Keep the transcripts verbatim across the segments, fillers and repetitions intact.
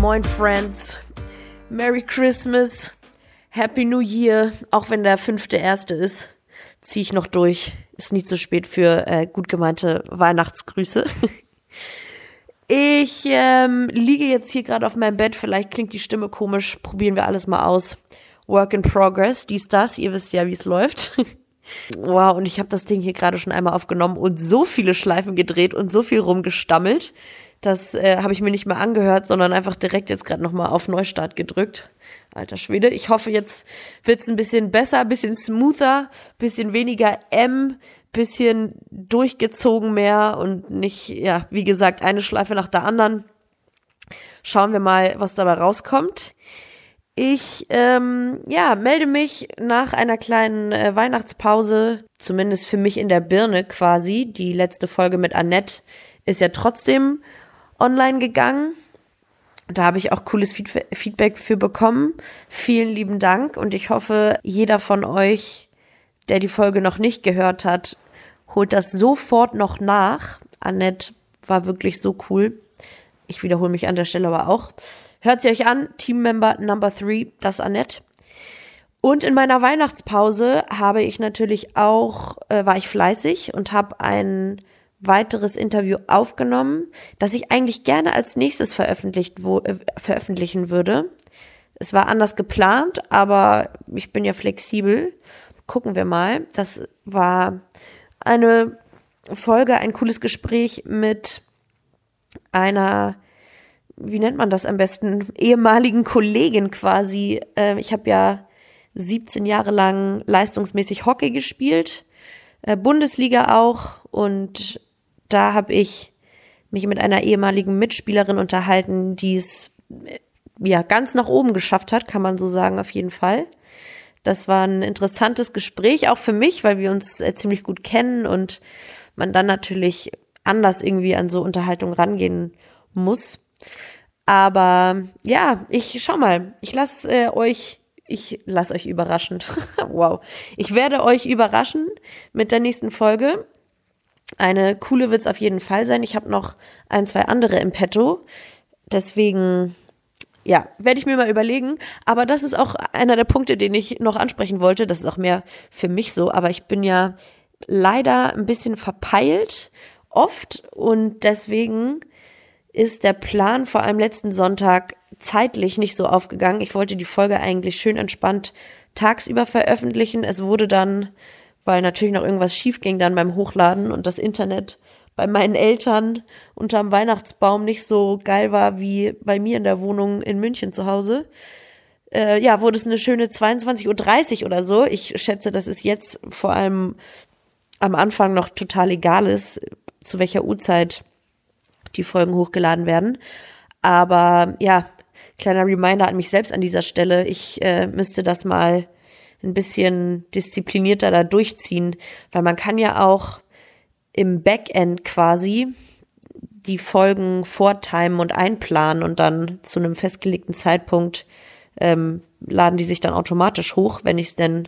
Moin Friends, Merry Christmas, Happy New Year. Auch wenn der fünfte erste ist, ziehe ich noch durch. Ist nicht zu spät für äh, gut gemeinte Weihnachtsgrüße. Ich ähm, liege jetzt hier gerade auf meinem Bett, vielleicht klingt die Stimme komisch, probieren wir alles mal aus. Work in progress, dies, das, ihr wisst ja, wie es läuft. Wow, und ich habe das Ding hier gerade schon einmal aufgenommen und so viele Schleifen gedreht und so viel rumgestammelt. Das äh, habe ich mir nicht mehr angehört, sondern einfach direkt jetzt gerade nochmal auf Neustart gedrückt. Alter Schwede, ich hoffe, jetzt wird's ein bisschen besser, ein bisschen smoother, bisschen weniger M, bisschen durchgezogen mehr und nicht, ja, wie gesagt, eine Schleife nach der anderen. Schauen wir mal, was dabei rauskommt. Ich, ähm, ja, melde mich nach einer kleinen äh, Weihnachtspause, zumindest für mich in der Birne quasi. Die letzte Folge mit Annette ist ja trotzdem online gegangen. Da habe ich auch cooles Feed- Feedback für bekommen. Vielen lieben Dank und ich hoffe, jeder von euch, der die Folge noch nicht gehört hat, holt das sofort noch nach. Annette war wirklich so cool. Ich wiederhole mich an der Stelle aber auch. Hört sie euch an, Teammember Number Three, das Annette. Und in meiner Weihnachtspause habe ich natürlich auch, äh, war ich fleißig und habe ein weiteres Interview aufgenommen, das ich eigentlich gerne als nächstes veröffentlicht wo, äh, veröffentlichen würde. Es war anders geplant, aber ich bin ja flexibel. Gucken wir mal. Das war eine Folge, ein cooles Gespräch mit einer, wie nennt man das am besten, ehemaligen Kollegin quasi. Äh, ich habe ja siebzehn Jahre lang leistungsmäßig Hockey gespielt, äh, Bundesliga auch, und da habe ich mich mit einer ehemaligen Mitspielerin unterhalten, die es äh, ja ganz nach oben geschafft hat, kann man so sagen, auf jeden Fall. Das war ein interessantes Gespräch, auch für mich, weil wir uns äh, ziemlich gut kennen und man dann natürlich anders irgendwie an so Unterhaltung rangehen muss. Aber ja, ich schau mal, ich lasse äh, euch, ich lasse euch überraschen. Wow. Ich werde euch überraschen mit der nächsten Folge. Eine coole wird's auf jeden Fall sein. Ich habe noch ein, zwei andere im Petto. Deswegen, ja, werde ich mir mal überlegen. Aber das ist auch einer der Punkte, den ich noch ansprechen wollte. Das ist auch mehr für mich so. Aber ich bin ja leider ein bisschen verpeilt oft und deswegen ist der Plan vor allem letzten Sonntag zeitlich nicht so aufgegangen. Ich wollte die Folge eigentlich schön entspannt tagsüber veröffentlichen. Es wurde dann, weil natürlich noch irgendwas schief ging dann beim Hochladen und das Internet bei meinen Eltern unterm Weihnachtsbaum nicht so geil war wie bei mir in der Wohnung in München zu Hause, äh, ja, wurde es eine schöne zweiundzwanzig Uhr dreißig oder so. Ich schätze, dass es jetzt vor allem am Anfang noch total egal ist, zu welcher Uhrzeit die Folgen hochgeladen werden. Aber ja, kleiner Reminder an mich selbst an dieser Stelle. Ich äh, müsste das mal ein bisschen disziplinierter da durchziehen, weil man kann ja auch im Backend quasi die Folgen vortimen und einplanen und dann zu einem festgelegten Zeitpunkt ähm, laden die sich dann automatisch hoch, wenn ich es denn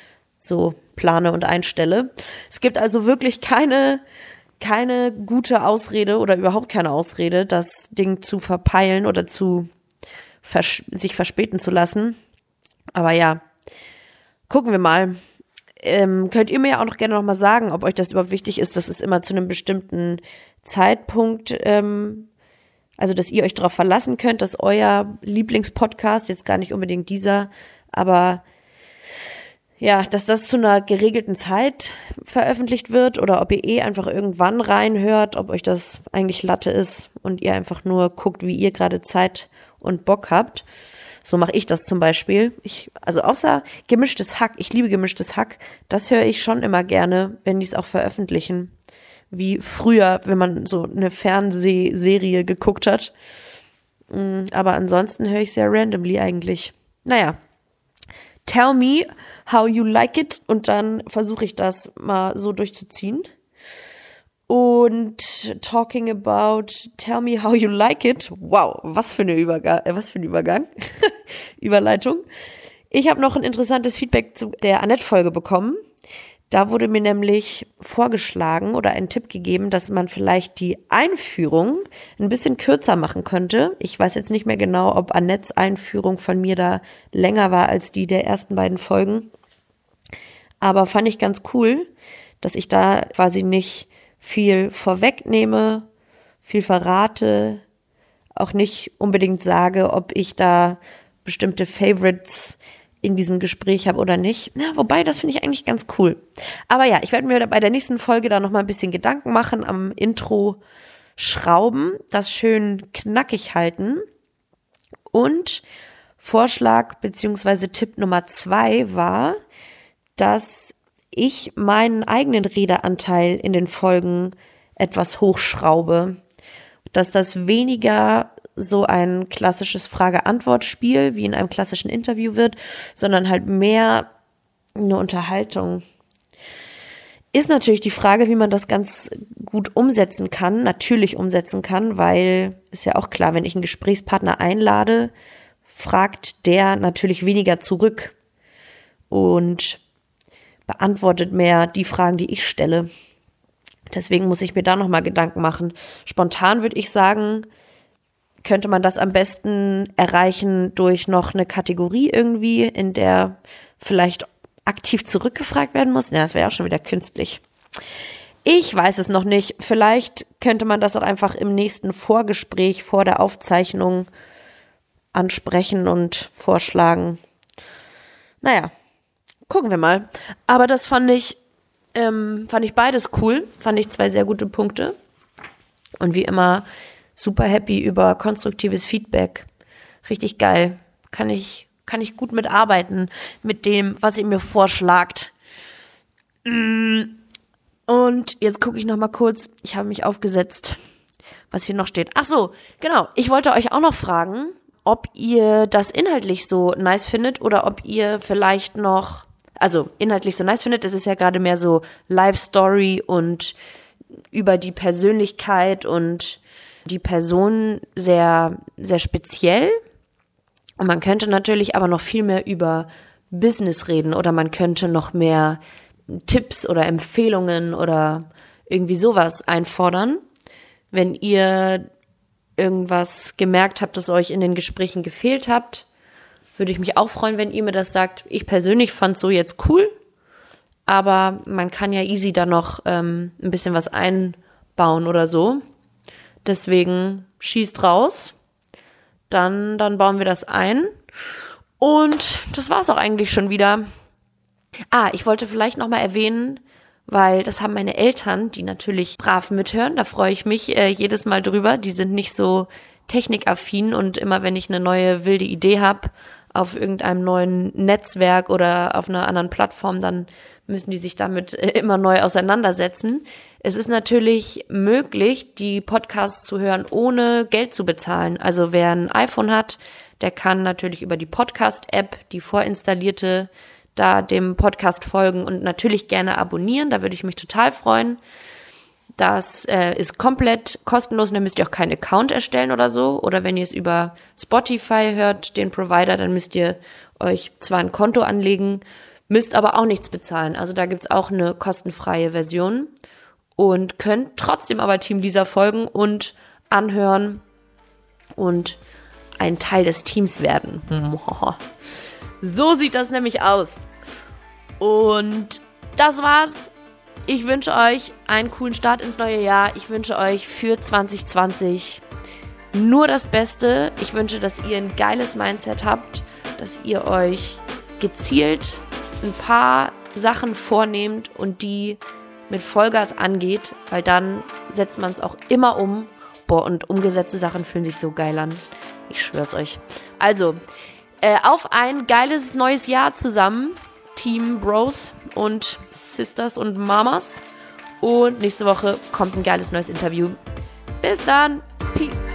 so plane und einstelle. Es gibt also wirklich keine keine gute Ausrede oder überhaupt keine Ausrede, das Ding zu verpeilen oder zu vers- sich verspäten zu lassen. Aber ja, gucken wir mal. Ähm, könnt ihr mir ja auch noch gerne noch mal sagen, ob euch das überhaupt wichtig ist, dass es immer zu einem bestimmten Zeitpunkt, ähm, also dass ihr euch darauf verlassen könnt, dass euer Lieblingspodcast, jetzt gar nicht unbedingt dieser, aber ja, dass das zu einer geregelten Zeit veröffentlicht wird oder ob ihr eh einfach irgendwann reinhört, ob euch das eigentlich Latte ist und ihr einfach nur guckt, wie ihr gerade Zeit und Bock habt. So mache ich das zum Beispiel. Ich, also außer gemischtes Hack, ich liebe gemischtes Hack, das höre ich schon immer gerne, wenn die es auch veröffentlichen. Wie früher, wenn man so eine Fernsehserie geguckt hat. Aber ansonsten höre ich sehr randomly eigentlich. Naja. Tell me how you like it und dann versuche ich das mal so durchzuziehen. Und talking about tell me how you like it. Wow, was für eine Übergang, äh, was für ein Übergang. Überleitung. Ich habe noch ein interessantes Feedback zu der Annette-Folge bekommen. Da wurde mir nämlich vorgeschlagen oder ein Tipp gegeben, dass man vielleicht die Einführung ein bisschen kürzer machen könnte. Ich weiß jetzt nicht mehr genau, ob Annettes Einführung von mir da länger war als die der ersten beiden Folgen. Aber fand ich ganz cool, dass ich da quasi nicht viel vorwegnehme, viel verrate, auch nicht unbedingt sage, ob ich da bestimmte Favorites in diesem Gespräch habe oder nicht. Ja, wobei, das finde ich eigentlich ganz cool. Aber ja, ich werde mir bei der nächsten Folge da nochmal ein bisschen Gedanken machen, am Intro schrauben, das schön knackig halten. Und Vorschlag beziehungsweise Tipp Nummer zwei war, dass ich meinen eigenen Redeanteil in den Folgen etwas hochschraube. Dass das weniger so ein klassisches Frage-Antwort-Spiel wie in einem klassischen Interview wird, sondern halt mehr eine Unterhaltung. Ist natürlich die Frage, wie man das ganz gut umsetzen kann, natürlich umsetzen kann, weil ist ja auch klar, wenn ich einen Gesprächspartner einlade, fragt der natürlich weniger zurück und beantwortet mehr die Fragen, die ich stelle. Deswegen muss ich mir da nochmal Gedanken machen. Spontan würde ich sagen, könnte man das am besten erreichen durch noch eine Kategorie irgendwie, in der vielleicht aktiv zurückgefragt werden muss. Ja, das wäre auch schon wieder künstlich. Ich weiß es noch nicht. Vielleicht könnte man das auch einfach im nächsten Vorgespräch vor der Aufzeichnung ansprechen und vorschlagen. Naja, gucken wir mal. Aber das fand ich, ähm, fand ich beides cool. Fand ich zwei sehr gute Punkte. Und wie immer super happy über konstruktives Feedback. Richtig geil. Kann ich, kann ich gut mitarbeiten mit dem, was ihr mir vorschlagt. Und jetzt gucke ich noch mal kurz. Ich habe mich aufgesetzt, was hier noch steht. Ach so, genau. Ich wollte euch auch noch fragen, ob ihr das inhaltlich so nice findet oder ob ihr vielleicht noch, also inhaltlich so nice findet. Es ist ja gerade mehr so Life-Story und über die Persönlichkeit und die Person sehr, sehr speziell. Und man könnte natürlich aber noch viel mehr über Business reden oder man könnte noch mehr Tipps oder Empfehlungen oder irgendwie sowas einfordern. Wenn ihr irgendwas gemerkt habt, das euch in den Gesprächen gefehlt habt, würde ich mich auch freuen, wenn ihr mir das sagt. Ich persönlich fand so jetzt cool, aber man kann ja easy da noch ähm, ein bisschen was einbauen oder so. Deswegen schießt raus, dann, dann bauen wir das ein und das war's auch eigentlich schon wieder. Ah, ich wollte vielleicht nochmal erwähnen, weil das haben meine Eltern, die natürlich brav mithören, da freue ich mich äh, jedes Mal drüber, die sind nicht so technikaffin und immer wenn ich eine neue wilde Idee habe auf irgendeinem neuen Netzwerk oder auf einer anderen Plattform, dann müssen die sich damit immer neu auseinandersetzen. Es ist natürlich möglich, die Podcasts zu hören, ohne Geld zu bezahlen. Also wer ein iPhone hat, der kann natürlich über die Podcast-App, die vorinstallierte, da dem Podcast folgen und natürlich gerne abonnieren. Da würde ich mich total freuen. Das äh, ist komplett kostenlos und da müsst ihr auch keinen Account erstellen oder so. Oder wenn ihr es über Spotify hört, den Provider, dann müsst ihr euch zwar ein Konto anlegen, müsst aber auch nichts bezahlen. Also da gibt's auch eine kostenfreie Version und könnt trotzdem aber Team Lisa folgen und anhören und ein Teil des Teams werden. So sieht das nämlich aus. Und das war's. Ich wünsche euch einen coolen Start ins neue Jahr. Ich wünsche euch für zwanzig zwanzig nur das Beste. Ich wünsche, dass ihr ein geiles Mindset habt, dass ihr euch gezielt ein paar Sachen vornehmt und die mit Vollgas angeht, weil dann setzt man es auch immer um. Boah, und umgesetzte Sachen fühlen sich so geil an. Ich schwör's euch. Also, äh, auf ein geiles neues Jahr zusammen. Team Bros und Sisters und Mamas. Und nächste Woche kommt ein geiles neues Interview. Bis dann. Peace.